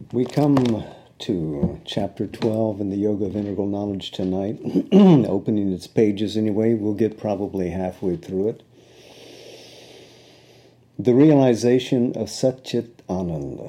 We come to chapter 12 in the Yoga of Integral Knowledge tonight, opening its pages anyway. We'll get probably halfway through it. The realization of Satchit Ananda.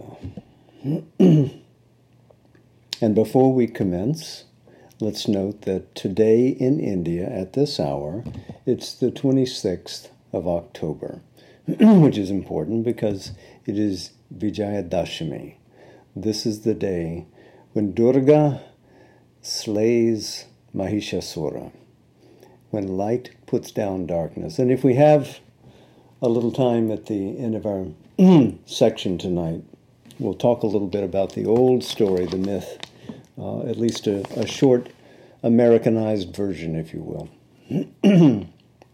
And before we commence, let's note that today in India, at this hour, it's the 26th of October, which is important because it is Vijayadashami. This is the day when Durga slays Mahishasura, when light puts down darkness. And if we have a little time at the end of our section tonight, we'll talk a little bit about the old story, the myth, at least a short Americanized version, if you will.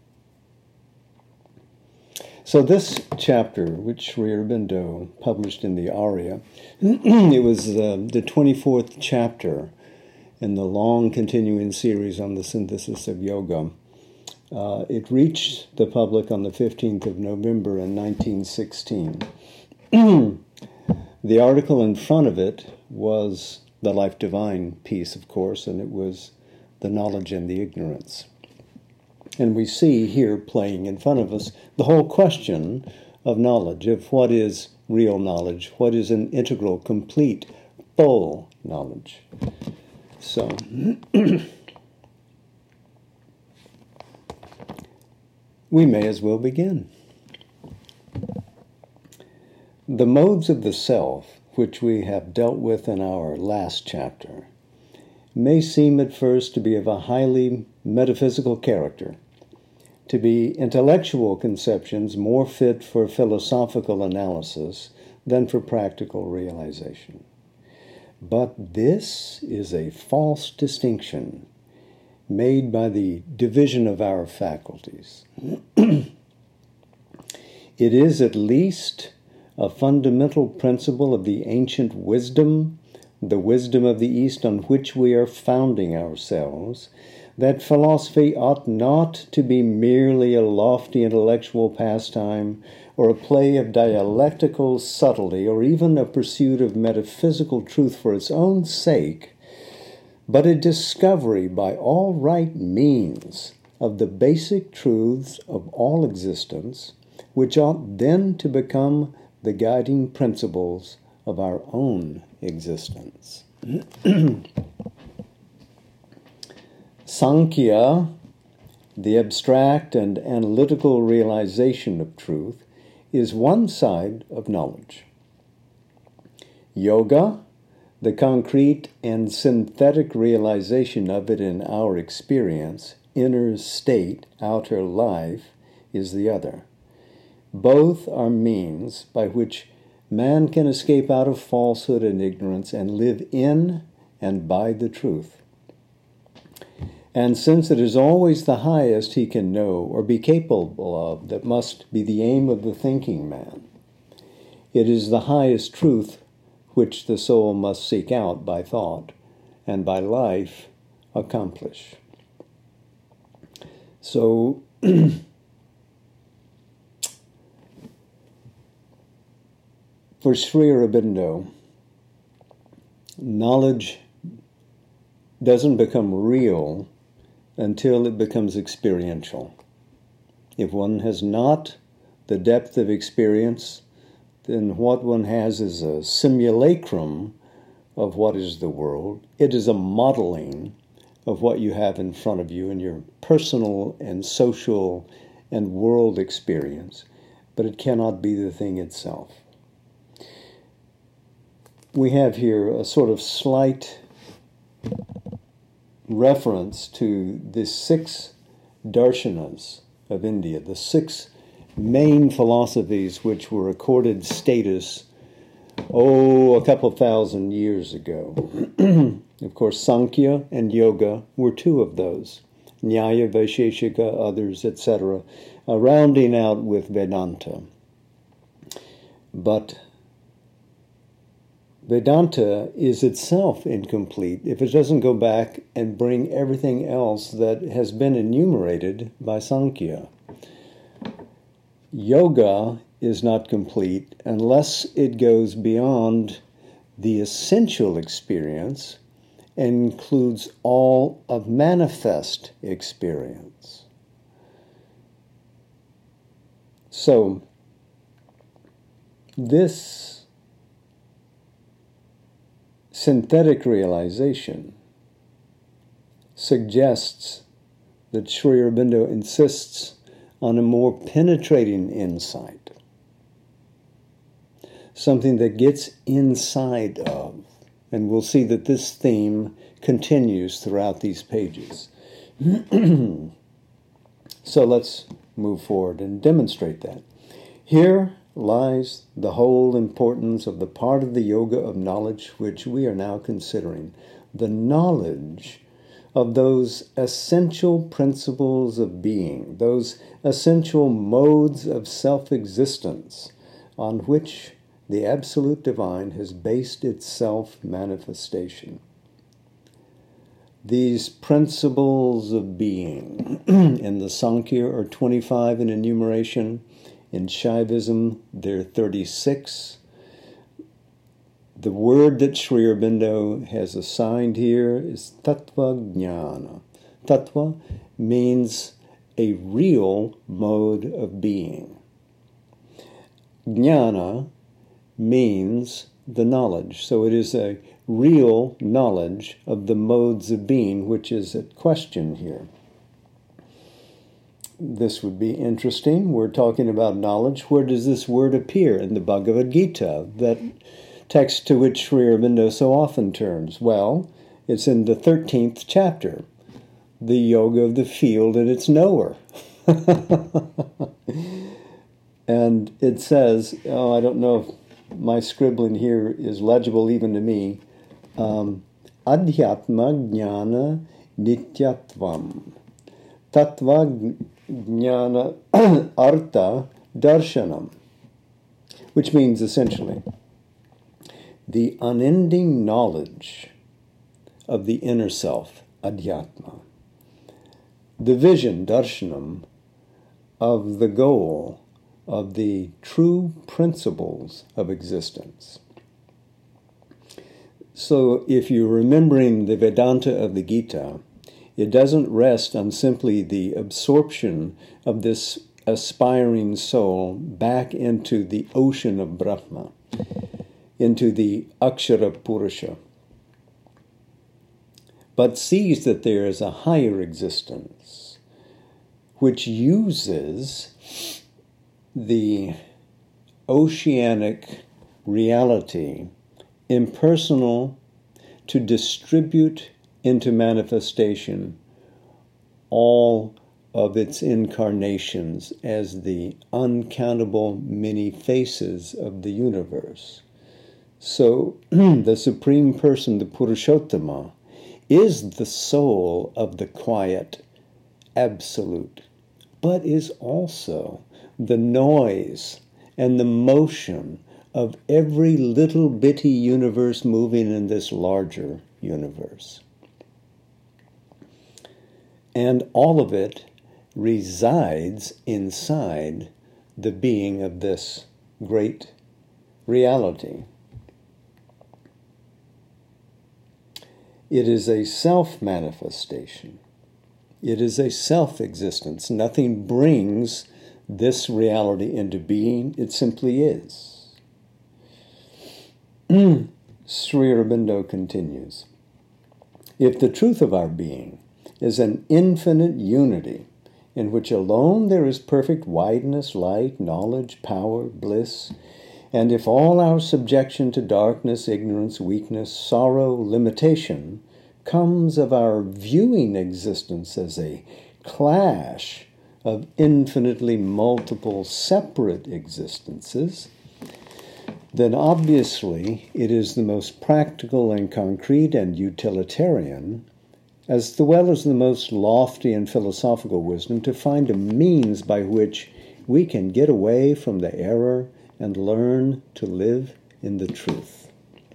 So this chapter, which Sri Aurobindo published in the Arya, it was the 24th chapter in the long continuing series on the synthesis of yoga. It reached the public on the 15th of November in 1916. The article in front of it was the Life Divine piece, of course, and it was the knowledge and the ignorance. And we see here playing in front of us the whole question of knowledge, of what is real knowledge, what is an integral, complete, full knowledge. So, we may as well begin. The modes of the self, which we have dealt with in our last chapter, may seem at first to be of a highly metaphysical character, to be intellectual conceptions more fit for philosophical analysis than for practical realization. But this is a false distinction made by the division of our faculties. It is at least a fundamental principle of the ancient wisdom, the wisdom of the East on which we are founding ourselves, that philosophy ought not to be merely a lofty intellectual pastime or a play of dialectical subtlety or even a pursuit of metaphysical truth for its own sake, but a discovery by all right means of the basic truths of all existence, which ought then to become the guiding principles of our own existence. Sankhya, the abstract and analytical realization of truth, is one side of knowledge. Yoga, the concrete and synthetic realization of it in our experience, inner state, outer life, is the other. Both are means by which man can escape out of falsehood and ignorance and live in and by the truth. And since it is always the highest he can know or be capable of that must be the aim of the thinking man, it is the highest truth which the soul must seek out by thought and by life accomplish. So, for Sri Aurobindo, knowledge doesn't become real until it becomes experiential. If one has not the depth of experience, then what one has is a simulacrum of what is the world. It is a modeling of what you have in front of you in your personal and social and world experience, but it cannot be the thing itself. We have here a sort of slight reference to the 6 darshanas of India, the 6 main philosophies which were accorded status, a couple thousand years ago. Of course, Sankhya and Yoga were 2 of those. Nyaya, Vaisheshika, others, etc., rounding out with Vedanta. But Vedanta is itself incomplete if it doesn't go back and bring everything else that has been enumerated by Sankhya. Yoga is not complete unless it goes beyond the essential experience includes all of manifest experience. So, this synthetic realization suggests that Sri Aurobindo insists on a more penetrating insight, something that gets inside of. And we'll see that this theme continues throughout these pages. So let's move forward and demonstrate that. Here lies the whole importance of the part of the yoga of knowledge which we are now considering, the knowledge of those essential principles of being, those essential modes of self-existence on which the Absolute Divine has based its self-manifestation. These principles of being in the Sankhya are 25 in enumeration. In Shaivism, they're 36. The word that Sri Aurobindo has assigned here is Tattva Jnana. Tattva means a real mode of being. Jnana means the knowledge. So it is a real knowledge of the modes of being, which is at question here. This would be interesting. We're talking about knowledge. Where does this word appear? In the Bhagavad Gita, that text to which Sri Aurobindo so often turns. Well, it's in the 13th chapter, the yoga of the field and its knower. And it says, I don't know if my scribbling here is legible even to me, Adhyatma Jnana Nityatvam Tattva Jnana Artha Darshanam, which means essentially the unending knowledge of the inner self, Adhyatma, the vision, Darshanam, of the goal of the true principles of existence. So if you're remembering the Vedanta of the Gita, it doesn't rest on simply the absorption of this aspiring soul back into the ocean of Brahma, into the Akshara Purusha, but sees that there is a higher existence which uses the oceanic reality, impersonal, to distribute into manifestation all of its incarnations as the uncountable many faces of the universe. So the Supreme Person, the Purushottama, is the soul of the quiet Absolute, but is also the noise and the motion of every little bitty universe moving in this larger universe. And all of it resides inside the being of this great reality. It is a self-manifestation. It is a self-existence. Nothing brings this reality into being. It simply is. Sri Aurobindo continues, if the truth of our being is an infinite unity in which alone there is perfect wideness, light, knowledge, power, bliss, and if all our subjection to darkness, ignorance, weakness, sorrow, limitation comes of our viewing existence as a clash of infinitely multiple separate existences, then obviously it is the most practical and concrete and utilitarian, as well as the most lofty and philosophical wisdom, to find a means by which we can get away from the error and learn to live in the truth.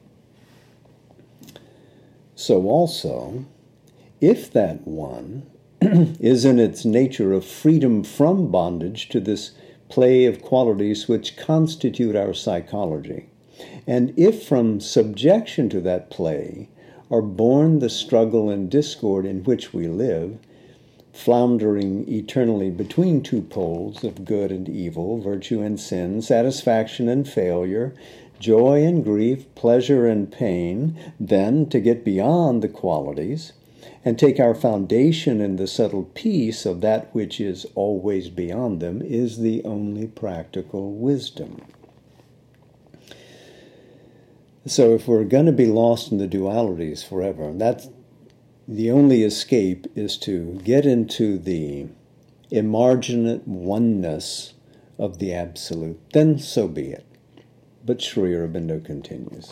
So also, if that one is in its nature of freedom from bondage to this play of qualities which constitute our psychology, And if from subjection to that play are born the struggle and discord in which we live, floundering eternally between two poles of good and evil, virtue and sin, satisfaction and failure, joy and grief, pleasure and pain, then to get beyond the qualities and take our foundation in the settled peace of that which is always beyond them is the only practical wisdom. So if we're going to be lost in the dualities forever, that's the only escape is to get into the emarginate oneness of the Absolute. Then so be it. But Sri Aurobindo continues.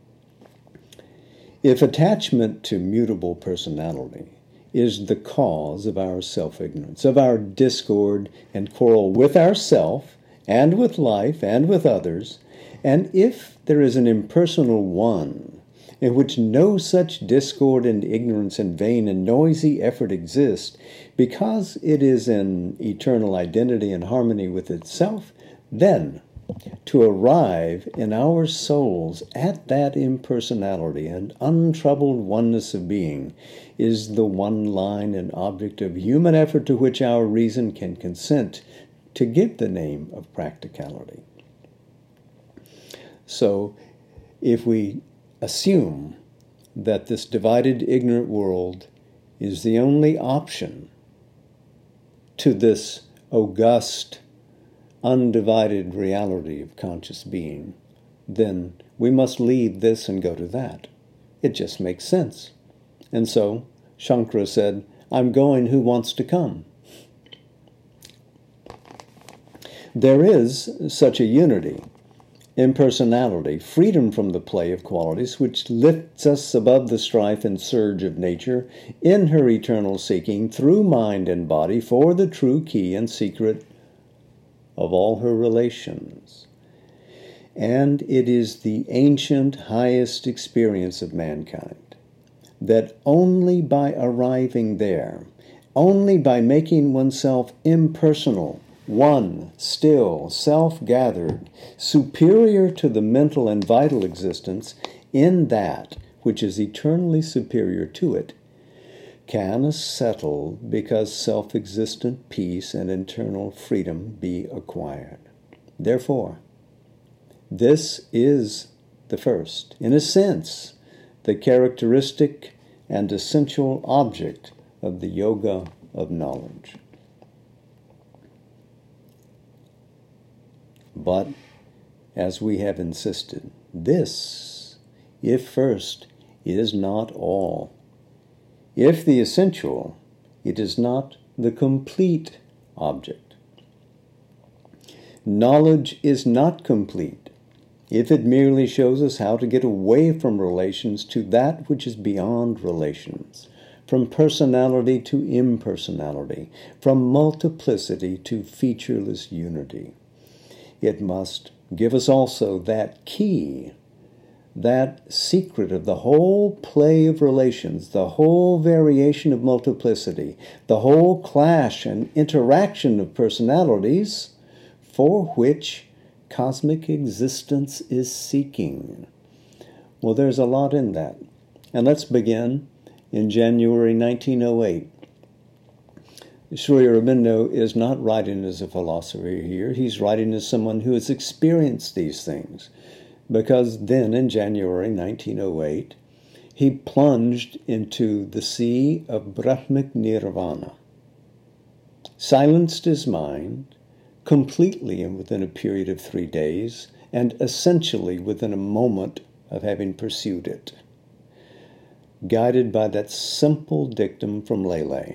If attachment to mutable personality is the cause of our self-ignorance, of our discord and quarrel with ourself and with life and with others, and if there is an impersonal one in which no such discord and ignorance and vain and noisy effort exist, because it is in eternal identity and harmony with itself, then to arrive in our souls at that impersonality and untroubled oneness of being is the one line and object of human effort to which our reason can consent to give the name of practicality. So, if we assume that this divided, ignorant world is the only option to this august, undivided reality of conscious being, then we must leave this and go to that. It just makes sense. And so, Shankara said, I'm going, who wants to come? There is such a unity, impersonality, freedom from the play of qualities, which lifts us above the strife and surge of nature in her eternal seeking through mind and body for the true key and secret of all her relations. And it is the ancient highest experience of mankind that only by arriving there, only by making oneself impersonal, one, still, self-gathered, superior to the mental and vital existence in that which is eternally superior to it, can a settled, because self-existent peace and internal freedom be acquired. Therefore, this is the first, in a sense, the characteristic and essential object of the yoga of knowledge. But, as we have insisted, this, if first, is not all. If the essential, it is not the complete object. Knowledge is not complete if it merely shows us how to get away from relations to that which is beyond relations, from personality to impersonality, from multiplicity to featureless unity. It must give us also that key, that secret of the whole play of relations, the whole variation of multiplicity, the whole clash and interaction of personalities for which cosmic existence is seeking. Well, there's a lot in that. And let's begin in January 1908. Sri Aurobindo is not writing as a philosopher here. He's writing as someone who has experienced these things. Because then, in January 1908, he plunged into the sea of Brahmic Nirvana, silenced his mind completely and within a period of 3 days, and essentially within a moment of having pursued it, guided by that simple dictum from Lele.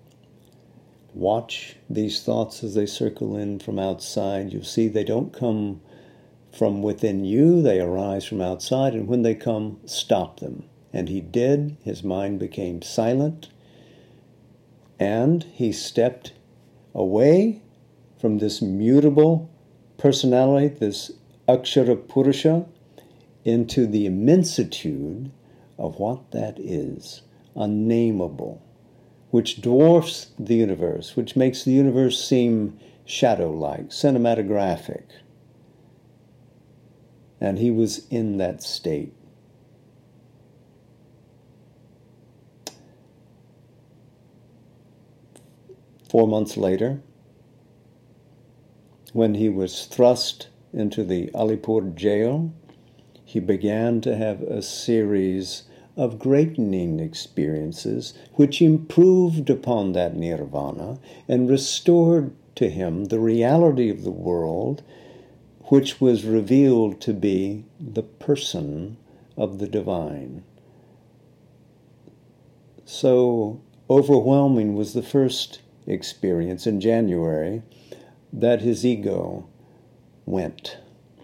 Watch these thoughts as they circle in from outside. You'll see they don't come from within you, they arise from outside, and when they come, stop them. And he did. His mind became silent, and he stepped away from this mutable personality, this Akshara Purusha, into the immensitude of what that is, unnameable, which dwarfs the universe, which makes the universe seem shadow-like, cinematographic. And he was in that state. Four months later, when he was thrust into the Alipur jail, he began to have a series of greatening experiences which improved upon that nirvana and restored to him the reality of the world, which was revealed to be the person of the divine. So overwhelming was the first experience in January that his ego went.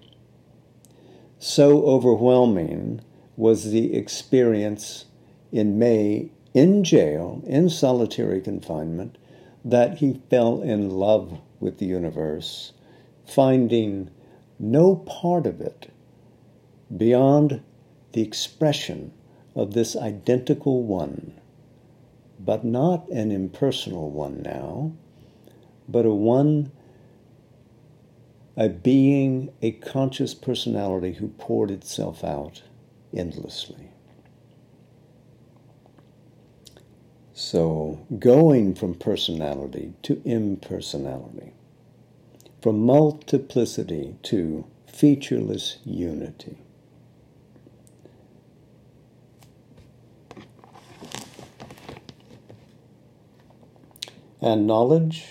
So overwhelming was the experience in May in jail, in solitary confinement, that he fell in love with the universe, finding no part of it beyond the expression of this identical one, but not an impersonal one now, but a being, a conscious personality who poured itself out endlessly. So, going from personality to impersonality, from multiplicity to featureless unity. And knowledge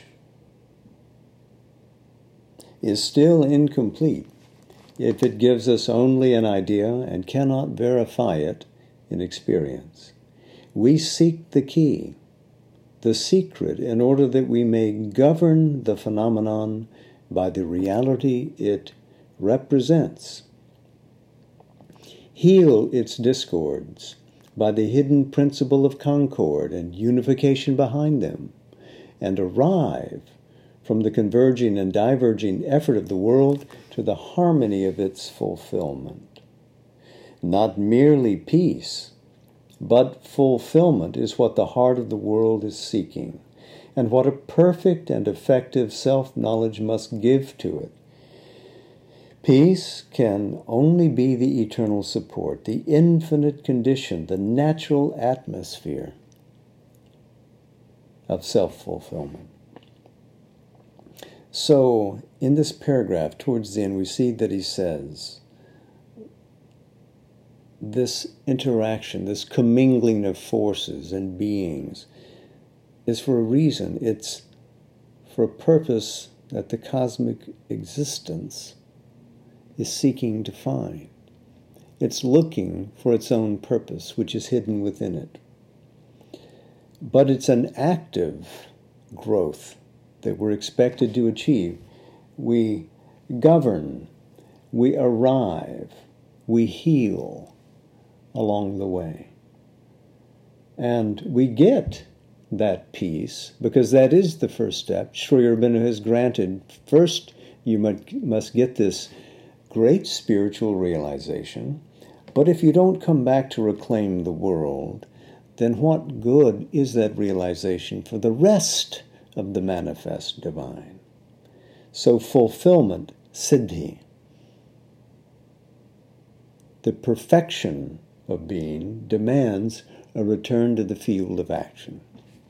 is still incomplete if it gives us only an idea and cannot verify it in experience. We seek the key, the secret, in order that we may govern the phenomenon by the reality it represents, heal its discords by the hidden principle of concord and unification behind them, and arrive from the converging and diverging effort of the world to the harmony of its fulfillment. Not merely peace, but fulfillment is what the heart of the world is seeking, and what a perfect and effective self-knowledge must give to it. Peace can only be the eternal support, the infinite condition, the natural atmosphere of self-fulfillment. So, in this paragraph, towards the end, we see that he says, this interaction, this commingling of forces and beings is for a reason. It's for a purpose that the cosmic existence is seeking to find. It's looking for its own purpose, which is hidden within it. But it's an active growth that we're expected to achieve. We govern, we arrive, we heal along the way. And we get that peace because that is the first step. Sri Aurobindo has granted, first you must get this great spiritual realization, but if you don't come back to reclaim the world, then what good is that realization for the rest of the manifest divine? So fulfillment, siddhi, the perfection of being, demands a return to the field of action.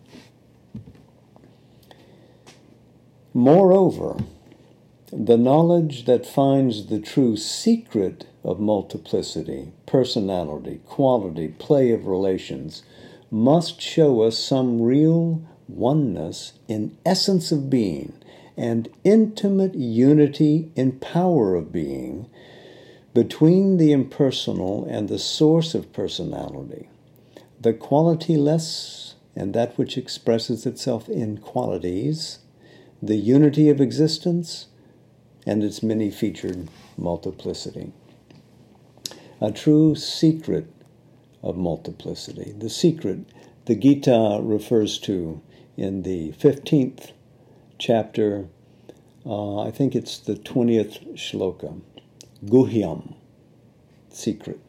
Moreover, the knowledge that finds the true secret of multiplicity, personality, quality, play of relations, must show us some real oneness in essence of being and intimate unity in power of being between the impersonal and the source of personality, the qualityless and that which expresses itself in qualities, the unity of existence, and its many-featured multiplicity. A true secret of multiplicity. The secret the Gita refers to in the 15th chapter, I think it's the 20th shloka, Guhyam, secret.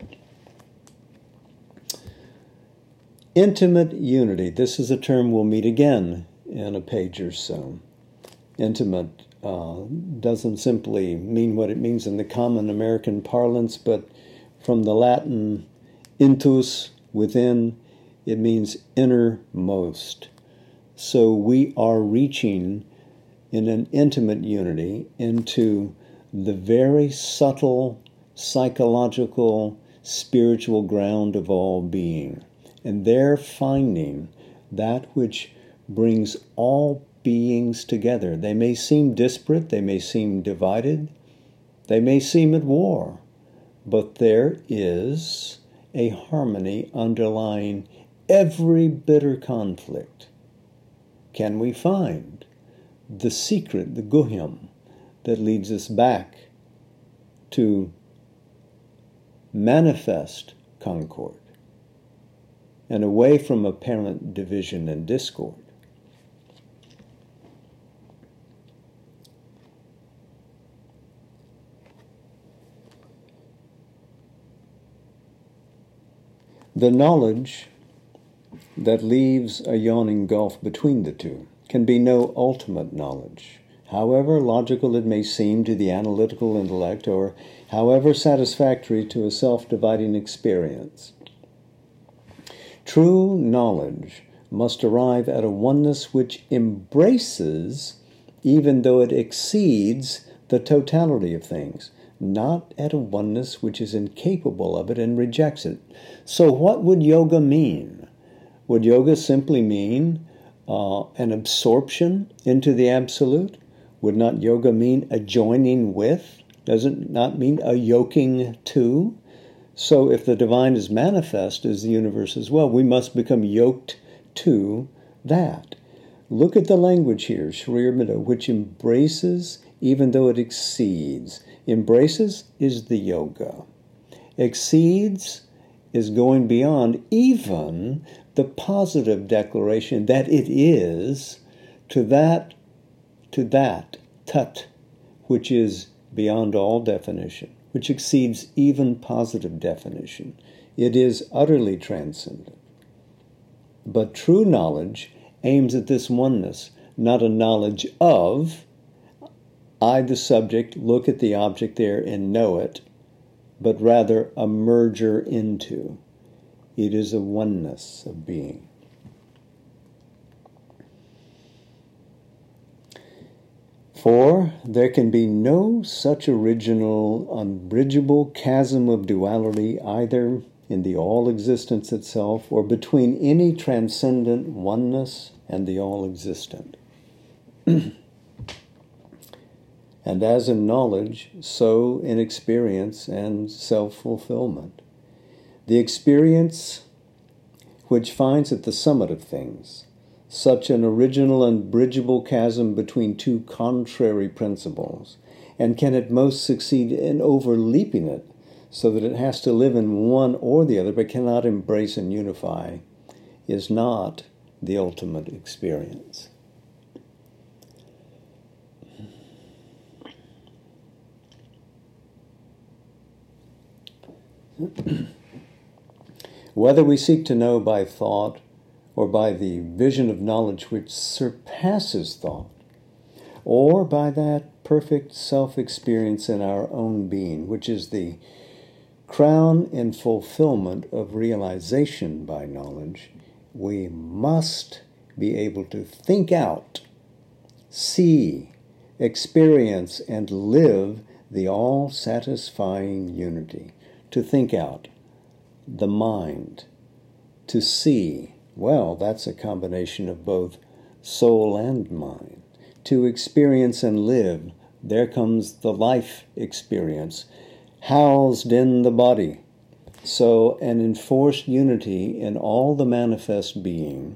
Intimate unity. This is a term we'll meet again in a page or so. Intimate doesn't simply mean what it means in the common American parlance, but from the Latin intus, within, it means innermost. So we are reaching in an intimate unity into the very subtle psychological, spiritual ground of all being. And there finding that which brings all beings together. They may seem disparate, they may seem divided, they may seem at war, but there is a harmony underlying every bitter conflict. Can we find the secret, the guhyam, that leads us back to manifest concord and away from apparent division and discord? The knowledge that leaves a yawning gulf between the two can be no ultimate knowledge, however logical it may seem to the analytical intellect, or however satisfactory to a self-dividing experience. True knowledge must arrive at a oneness which embraces, even though it exceeds, the totality of things, not at a oneness which is incapable of it and rejects it. So what would yoga mean? Would yoga simply mean an absorption into the absolute? Would not yoga mean a joining with? Does it not mean a yoking to? So if the divine is manifest as the universe as well, we must become yoked to that. Look at the language here, Shriramita, which embraces even though it exceeds. Embraces is the yoga. Exceeds is going beyond even the positive declaration that it is to that tat, which is beyond all definition, which exceeds even positive definition. It is utterly transcendent. But true knowledge aims at this oneness, not a knowledge of, I, the subject, look at the object there and know it, but rather a merger into. It is a oneness of being. For there can be no such original, unbridgeable chasm of duality either in the all-existence itself or between any transcendent oneness and the all-existent. And as in knowledge, so in experience and self-fulfillment. The experience which finds at the summit of things such an original unbridgeable chasm between two contrary principles, and can at most succeed in overleaping it, so that it has to live in one or the other, but cannot embrace and unify, is not the ultimate experience. Whether we seek to know by thought or by the vision of knowledge which surpasses thought, or by that perfect self-experience in our own being, which is the crown and fulfillment of realization by knowledge, we must be able to think out, see, experience, and live the all-satisfying unity. To think out, the mind. To see, well, that's a combination of both soul and mind. To experience and live, there comes the life experience, housed in the body. So an enforced unity in all the manifest being,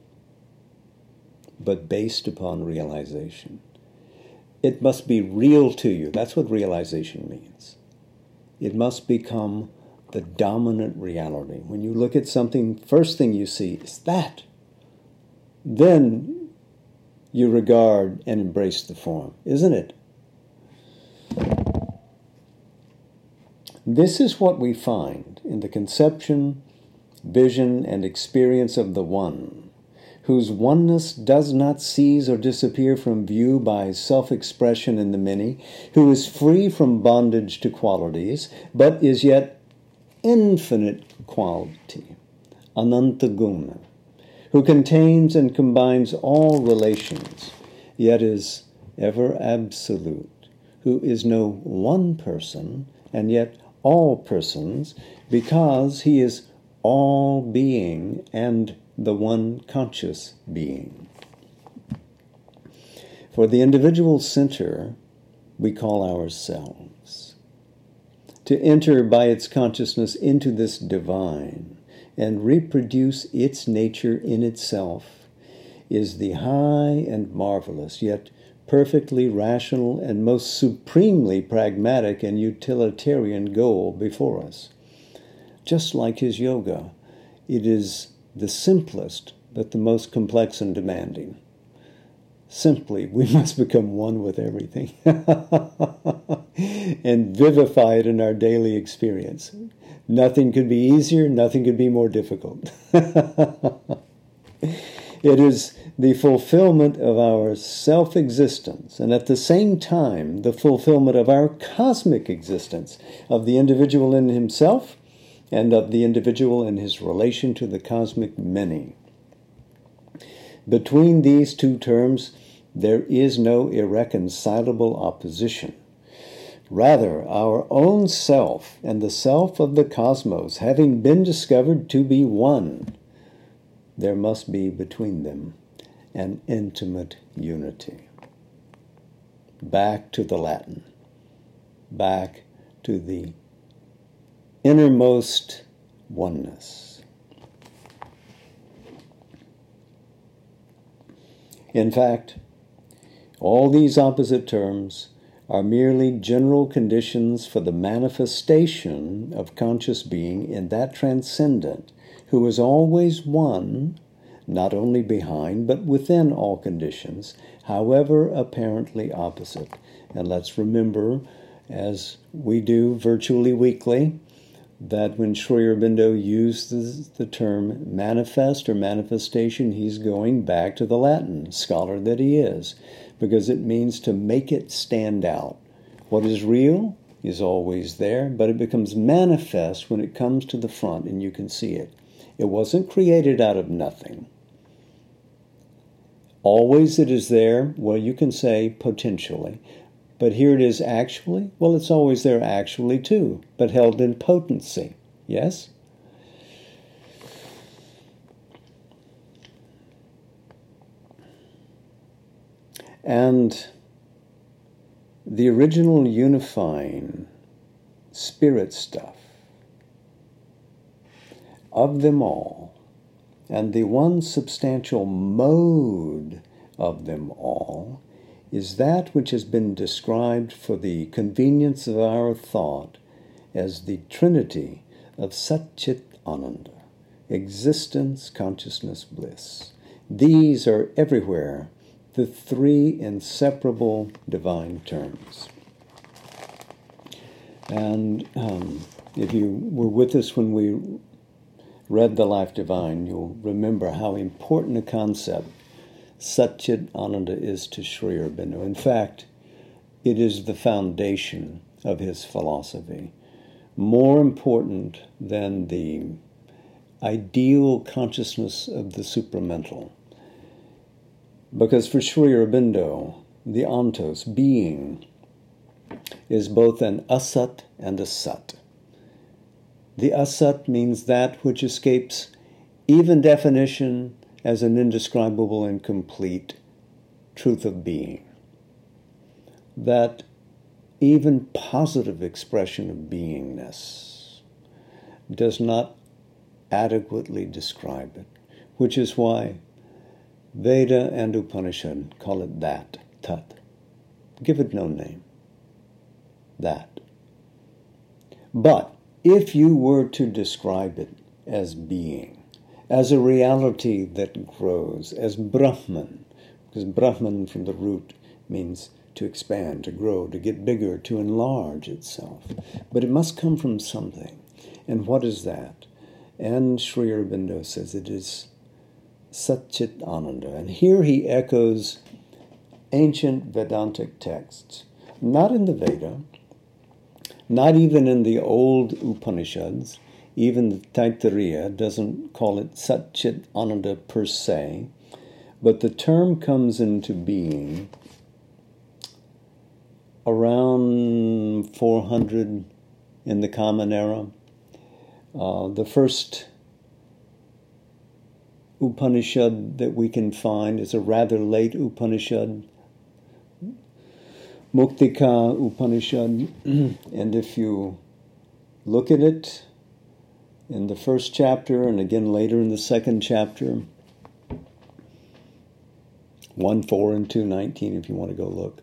but based upon realization. It must be real to you. That's what realization means. It must become the dominant reality. When you look at something, first thing you see is that. Then you regard and embrace the form, isn't it? This is what we find in the conception, vision, and experience of the One, whose oneness does not cease or disappear from view by self-expression in the many, who is free from bondage to qualities, but is yet infinite quality, Anantaguna, who contains and combines all relations, yet is ever absolute, who is no one person, and yet all persons, because he is all being and the one conscious being. For the individual center we call ourselves. To enter by its consciousness into this divine and reproduce its nature in itself is the high and marvelous, yet perfectly rational and most supremely pragmatic and utilitarian goal before us. Just like his yoga, it is the simplest but the most complex and demanding. Simply, we must become one with everything and vivify it in our daily experience. Nothing could be easier, nothing could be more difficult. It is the fulfillment of our self-existence, and at the same time, the fulfillment of our cosmic existence, of the individual in himself, and of the individual in his relation to the cosmic many. Between these two terms, there is no irreconcilable opposition. Rather, our own self and the self of the cosmos, having been discovered to be one, there must be between them an intimate unity. Back to the Latin, back to the innermost oneness. In fact, all these opposite terms are merely general conditions for the manifestation of conscious being in that transcendent who is always one, not only behind but within all conditions, however apparently opposite. And let's remember, as we do virtually weekly, that when Sri Aurobindo uses the term manifest or manifestation, he's going back to the Latin, scholar that he is, because it means to make it stand out. What is real is always there, but it becomes manifest when it comes to the front and you can see it. It wasn't created out of nothing. Always it is there, well, you can say potentially, but here it is actually. Well, it's always there actually too, but held in potency. Yes? And the original unifying spirit stuff of them all, and the one substantial mode of them all, is that which has been described for the convenience of our thought as the Trinity of Sat-Chit Ananda, existence, consciousness, bliss. These are everywhere the three inseparable divine terms. And if you were with us when we read the Life Divine, you'll remember how important a concept Sat-Chit Ananda is to Sri Aurobindo. In fact, it is the foundation of his philosophy, more important than the ideal consciousness of the supramental. Because for Sri Aurobindo, the ontos, being, is both an asat and a sat. The asat means that which escapes even definition as an indescribable and complete truth of being. That even positive expression of beingness does not adequately describe it, which is why Veda and Upanishad call it that, tat. Give it no name. That. But if you were to describe it as being, as a reality that grows, as Brahman, because Brahman from the root means to expand, to grow, to get bigger, to enlarge itself. But it must come from something. And what is that? And Sri Aurobindo says it is Satchit Ananda. And here he echoes ancient Vedantic texts, not in the Veda, not even in the old Upanishads. Even the Taittiriya doesn't call it Satchit Ananda per se, but the term comes into being around 400 in the Common Era. The first Upanishad that we can find is a rather late Upanishad, Muktika Upanishad, and if you look at it in the first chapter and again later in the second chapter, 1:4 and 2:19 if you want to go look,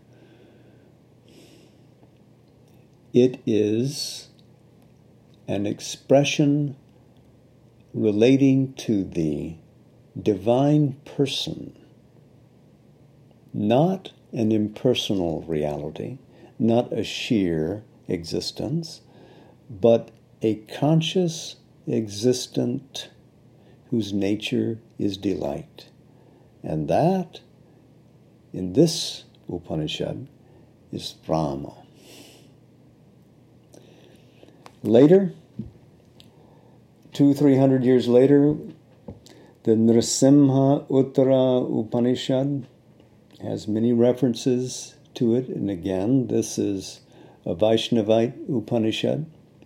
it is an expression relating to the divine person, not an impersonal reality, not a sheer existence, but a conscious existent whose nature is delight. And that, in this Upanishad, is Brahma. Later, 200-300 years later, the Nrsimha Uttara Upanishad has many references to it. And again, this is a Vaishnavite Upanishad.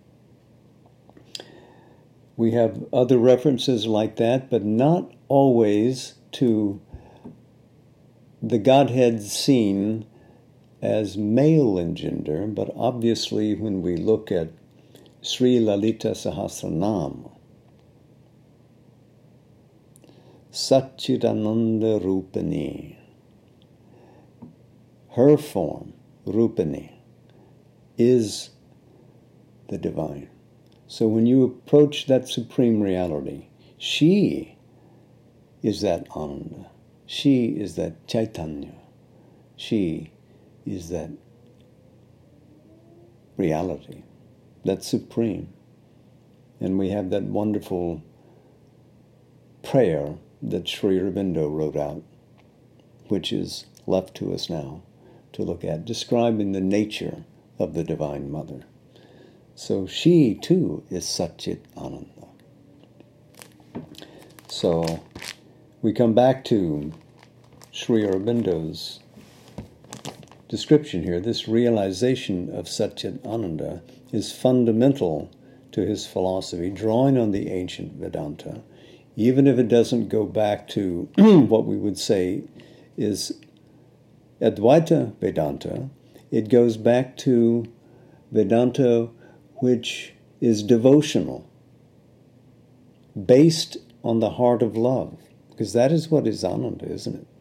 We have other references like that, but not always to the Godhead seen as male in gender, but obviously when we look at Sri Lalita Sahasranam, Satchidananda Rupani, her form, Rupani, is the divine. So when you approach that supreme reality, she is that Ananda. She is that Chaitanya. She is that reality, that's supreme. And we have that wonderful prayer that Sri Aurobindo wrote out, which is left to us now to look at, describing the nature of the Divine Mother. So she too is Satchit Ananda. So we come back to Sri Aurobindo's description here. This realization of Satchit Ananda is fundamental to his philosophy, drawing on the ancient Vedanta, even if it doesn't go back to what we would say is Advaita Vedanta. It goes back to Vedanta which is devotional, based on the heart of love, because that is what is Ananda, isn't it?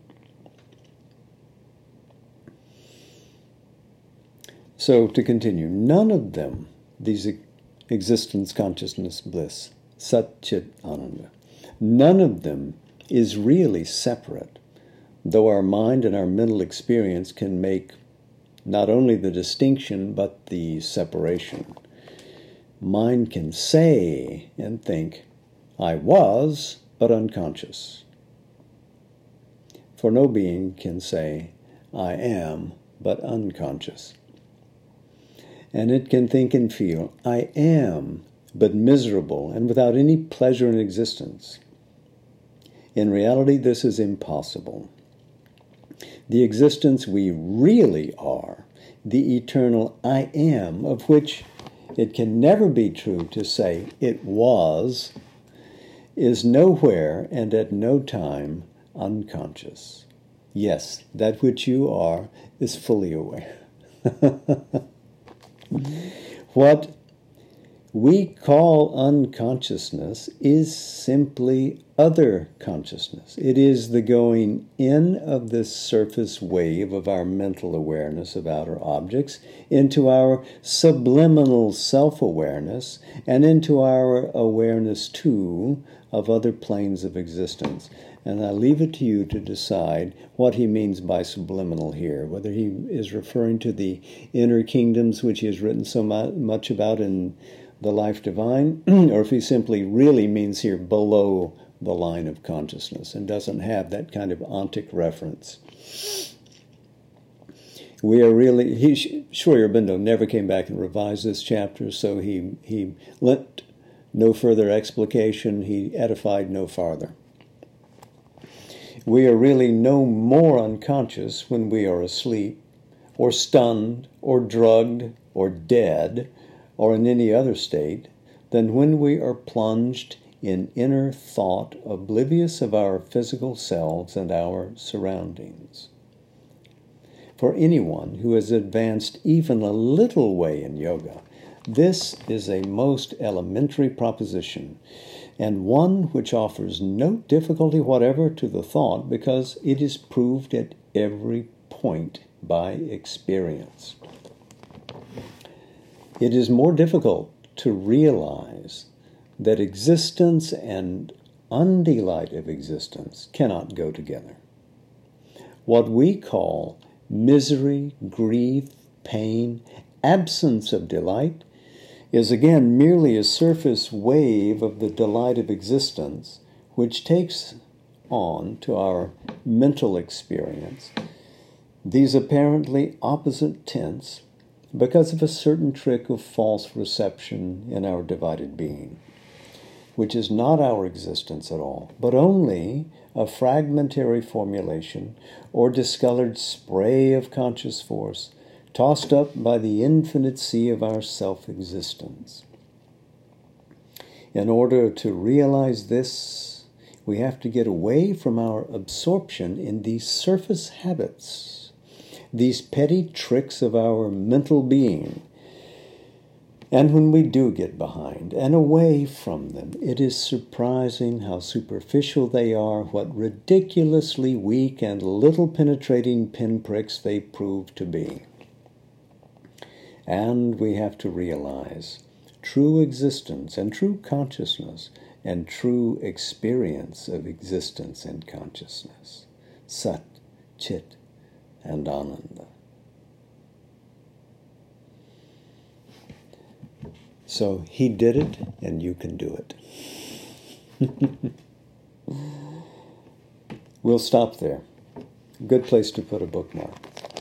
So to continue, none of them, these existence, consciousness, bliss, Satchit Ananda, none of them is really separate, though our mind and our mental experience can make not only the distinction, but the separation. Mind can say and think, I was, but unconscious. For no being can say, I am, but unconscious. And it can think and feel, I am, but miserable and without any pleasure in existence. In reality, this is impossible. The existence we really are, the eternal I am, of which it can never be true to say it was, is nowhere and at no time unconscious. Yes, that which you are is fully aware. What we call unconsciousness is simply other consciousness. It is the going in of this surface wave of our mental awareness of outer objects into our subliminal self-awareness and into our awareness, too, of other planes of existence. And I leave it to you to decide what he means by subliminal here, whether he is referring to the inner kingdoms which he has written so much about in The Life Divine, or if he simply really means here below the line of consciousness and doesn't have that kind of ontic reference. We are really, Sri Aurobindo never came back and revised this chapter, so he lent no further explication, he edified no farther. We are really no more unconscious when we are asleep, or stunned, or drugged, or dead, or in any other state, than when we are plunged in inner thought, oblivious of our physical selves and our surroundings. For anyone who has advanced even a little way in yoga, this is a most elementary proposition, and one which offers no difficulty whatever to the thought because it is proved at every point by experience. It is more difficult to realize that existence and undelight of existence cannot go together. What we call misery, grief, pain, absence of delight is again merely a surface wave of the delight of existence, which takes on to our mental experience these apparently opposite tints because of a certain trick of false reception in our divided being, which is not our existence at all, but only a fragmentary formulation or discolored spray of conscious force tossed up by the infinite sea of our self-existence. In order to realize this, we have to get away from our absorption in these surface habits, these petty tricks of our mental being. And when we do get behind and away from them, it is surprising how superficial they are, what ridiculously weak and little penetrating pinpricks they prove to be. And we have to realize true existence and true consciousness and true experience of existence and consciousness. Sat, Chit, and Ananda. So he did it, and you can do it. We'll stop there. Good place to put a bookmark.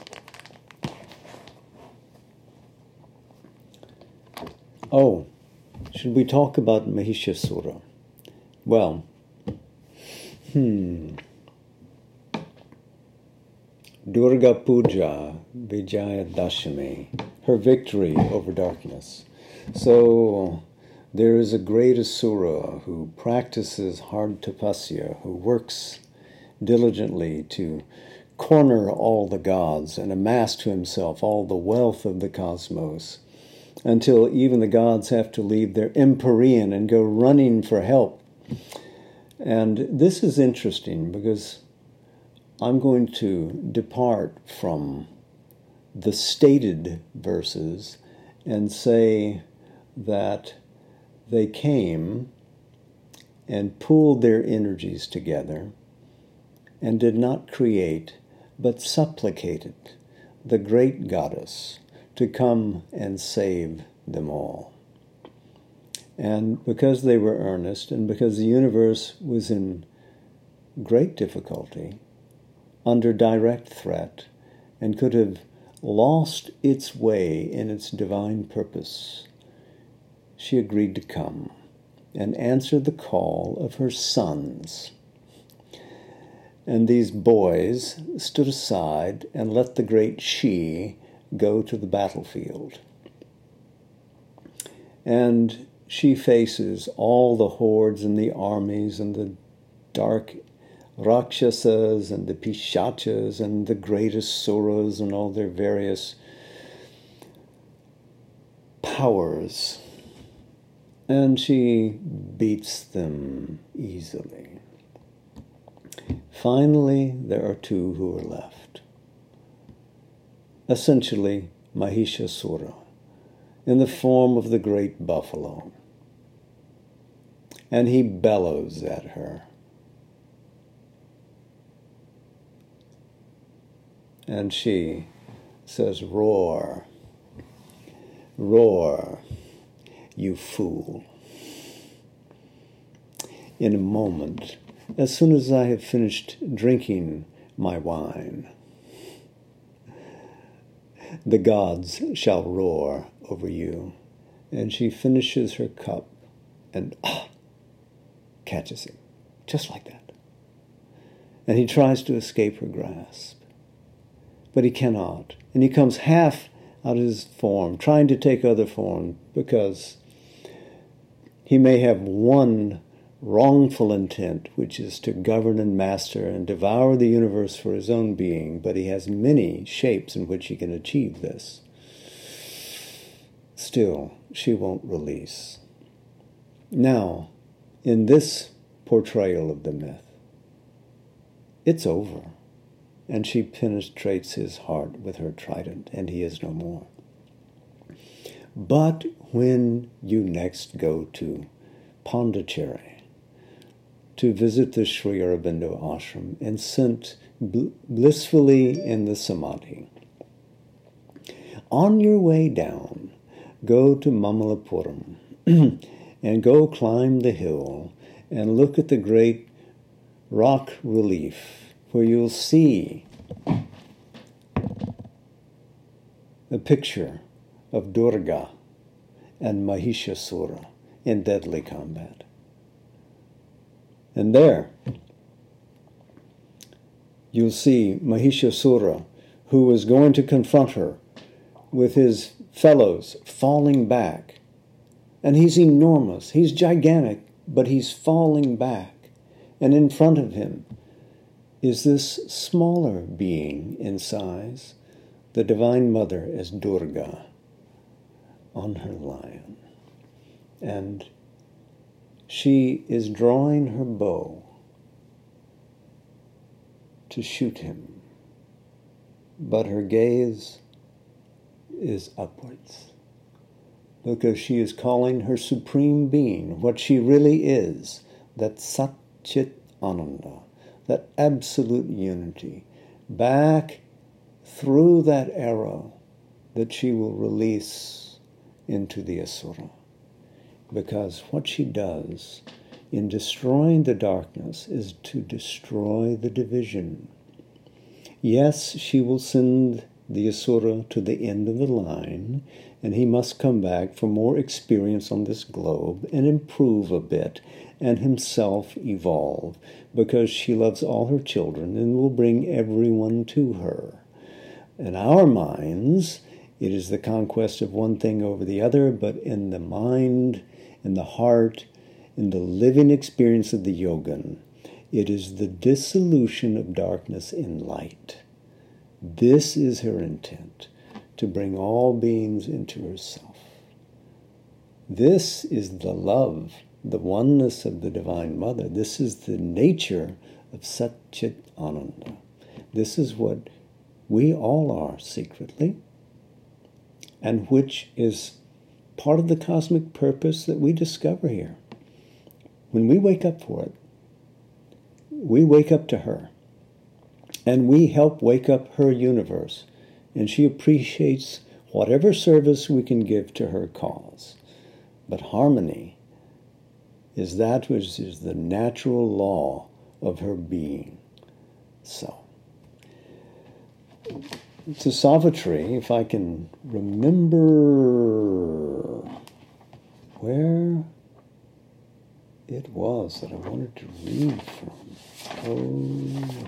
Oh, should we talk about Mahishasura? Well, Durga Puja Vijaya Dashami, her victory over darkness. So there is a great asura who practices hard tapasya, who works diligently to corner all the gods and amass to himself all the wealth of the cosmos, until even the gods have to leave their empyrean and go running for help. And this is interesting because I'm going to depart from the stated verses and say that they came and pooled their energies together and did not create, but supplicated the great goddess to come and save them all. And because they were earnest, and because the universe was in great difficulty, under direct threat, and could have lost its way in its divine purpose, she agreed to come and answer the call of her sons. And these boys stood aside and let the great she go to the battlefield. And she faces all the hordes and the armies and the dark Rakshasas and the Pishachas and the great Asuras and all their various powers. And she beats them easily. Finally, there are two who are left. Essentially, Mahishasura, in the form of the great buffalo. And he bellows at her. And she says, "Roar, roar, you fool." in a moment, as soon as I have finished drinking my wine. The gods shall roar over you. And she finishes her cup and catches him, just like that. And he tries to escape her grasp, but he cannot. And he comes half out of his form, trying to take other form, because he may have one wrongful intent, which is to govern and master and devour the universe for his own being, but he has many shapes in which he can achieve this. Still, she won't release. Now, in this portrayal of the myth, it's over, and she penetrates his heart with her trident, and he is no more. But when you next go to Pondicherry to visit the Sri Aurobindo ashram and sit blissfully in the samadhi, on your way down, go to Mamallapuram and go climb the hill and look at the great rock relief where you'll see a picture of Durga and Mahishasura in deadly combat. And there you'll see Mahishasura, who was going to confront her, with his fellows falling back. And he's enormous, he's gigantic, but he's falling back. And in front of him is this smaller being in size, the Divine Mother as Durga, on her lion. And she is drawing her bow to shoot him, but her gaze is upwards, because she is calling her supreme being, what she really is, that Sat Chit Ananda, that absolute unity, back through that arrow that she will release into the Asura. Because what she does in destroying the darkness is to destroy the division. Yes, she will send the Asura to the end of the line, and he must come back for more experience on this globe and improve a bit and himself evolve, because she loves all her children and will bring everyone to her. In our minds, it is the conquest of one thing over the other, but in the mind, in the heart, in the living experience of the yogin, it is the dissolution of darkness in light. This is her intent, to bring all beings into herself. This is the love, the oneness of the Divine Mother. This is the nature of Sat Chit Ananda. This is what we all are secretly, and which is part of the cosmic purpose that we discover here. When we wake up for it, we wake up to her. And we help wake up her universe, and she appreciates whatever service we can give to her cause. But harmony is that which is the natural law of her being. So, to Savitri, if I can remember where it was that I wanted to read from. Oh...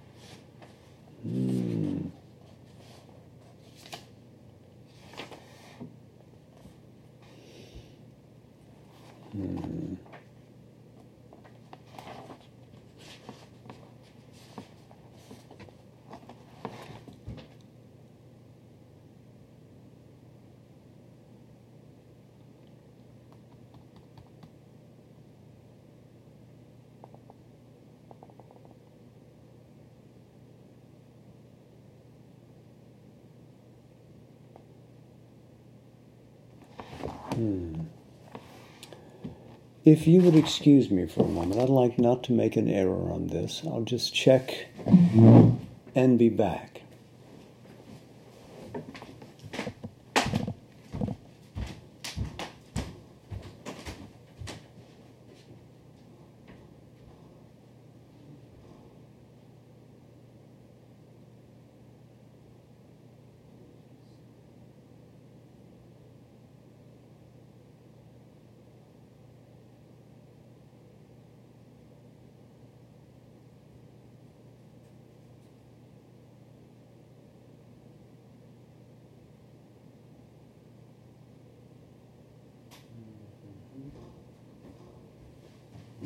If you would excuse me for a moment, I'd like not to make an error on this. I'll just check and be back.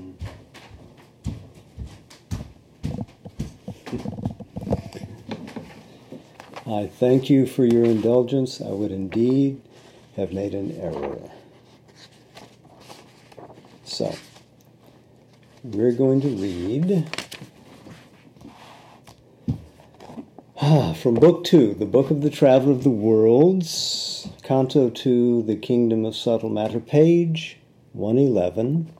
I thank you for your indulgence. I would indeed have made an error. So, we're going to read from Book 2, the Book of the Traveler of the Worlds, Canto 2, The Kingdom of Subtle Matter, page 111.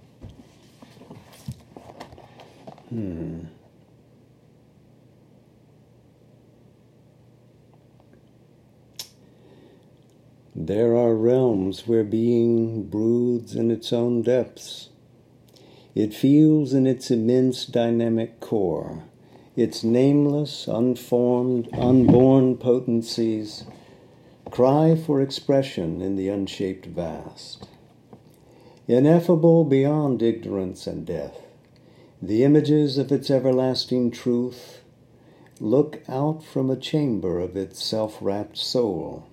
There are realms where being broods in its own depths. It feels in its immense dynamic core, its nameless, unformed, unborn potencies cry for expression in the unshaped vast. Ineffable beyond ignorance and death, the images of its everlasting truth look out from a chamber of its self-wrapped soul.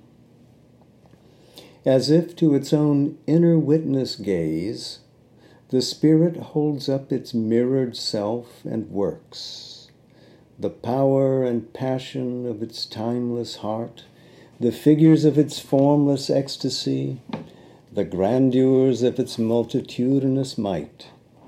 As if to its own inner witness gaze, the spirit holds up its mirrored self and works. The power and passion of its timeless heart, the figures of its formless ecstasy, the grandeurs of its multitudinous might.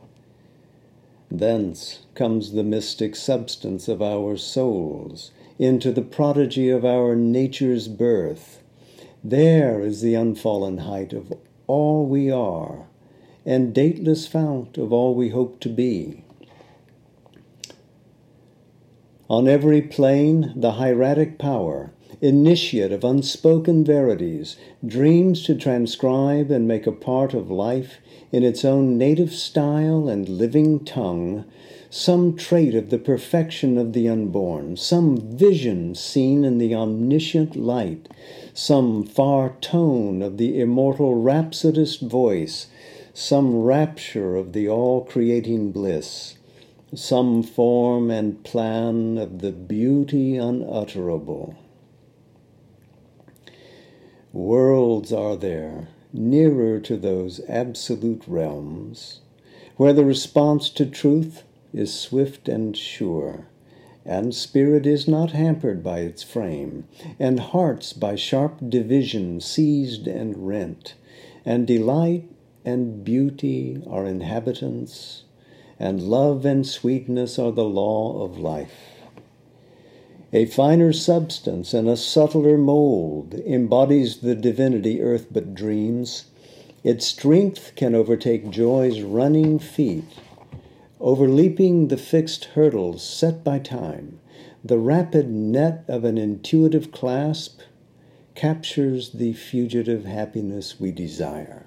Thence comes the mystic substance of our souls, into the prodigy of our nature's birth. There is the unfallen height of all we are, and dateless fount of all we hope to be. On every plane, the hieratic power, initiate of unspoken verities, dreams to transcribe and make a part of life in its own native style and living tongue, some trait of the perfection of the unborn, some vision seen in the omniscient light, some far tone of the immortal rhapsodist voice, some rapture of the all-creating bliss, some form and plan of the beauty unutterable. Worlds are there, nearer to those absolute realms, where the response to truth is swift and sure, and spirit is not hampered by its frame, and hearts by sharp division seized and rent, and delight and beauty are inhabitants, and love and sweetness are the law of life. A finer substance and a subtler mold embodies the divinity earth but dreams. Its strength can overtake joy's running feet, overleaping the fixed hurdles set by time. The rapid net of an intuitive clasp captures the fugitive happiness we desire.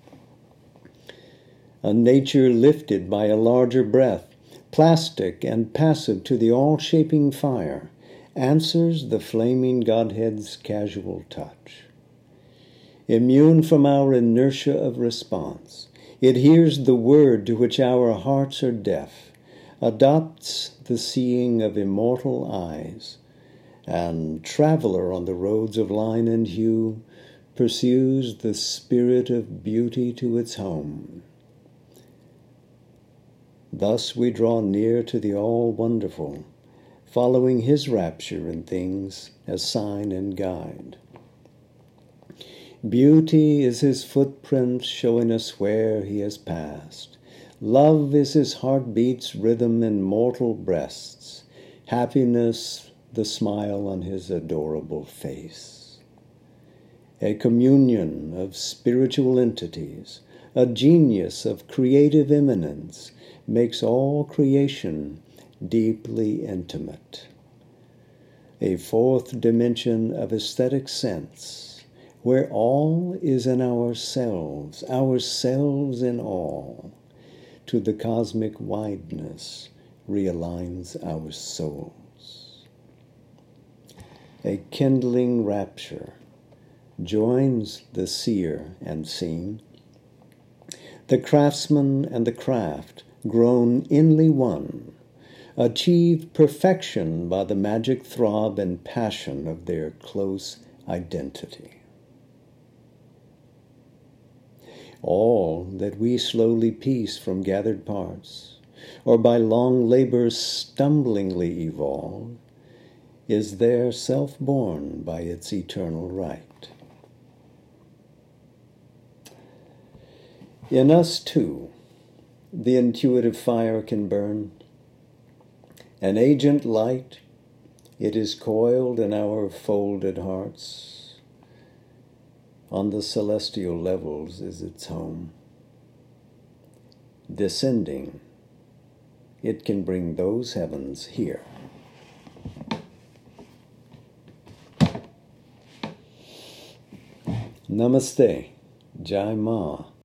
A nature lifted by a larger breath, plastic and passive to the all-shaping fire, answers the flaming Godhead's casual touch. Immune from our inertia of response, it hears the word to which our hearts are deaf, adopts the seeing of immortal eyes, and, traveler on the roads of line and hue, pursues the spirit of beauty to its home. Thus we draw near to the all-wonderful, following his rapture in things as sign and guide. Beauty is his footprint showing us where he has passed. Love is his heartbeat's rhythm in mortal breasts. Happiness, the smile on his adorable face. A communion of spiritual entities, a genius of creative eminence, makes all creation deeply intimate. A fourth dimension of aesthetic sense, where all is in ourselves in all, to the cosmic wideness realigns our souls. A kindling rapture joins the seer and seen, the craftsman and the craft grown inly one, achieve perfection by the magic throb and passion of their close identity. all that we slowly piece from gathered parts, or by long labor stumblingly evolve, is there self-born by its eternal right. In us, too, the intuitive fire can burn. An agent light, it is coiled in our folded hearts. On the celestial levels is its home. Descending, it can bring those heavens here. Namaste. Jai Ma.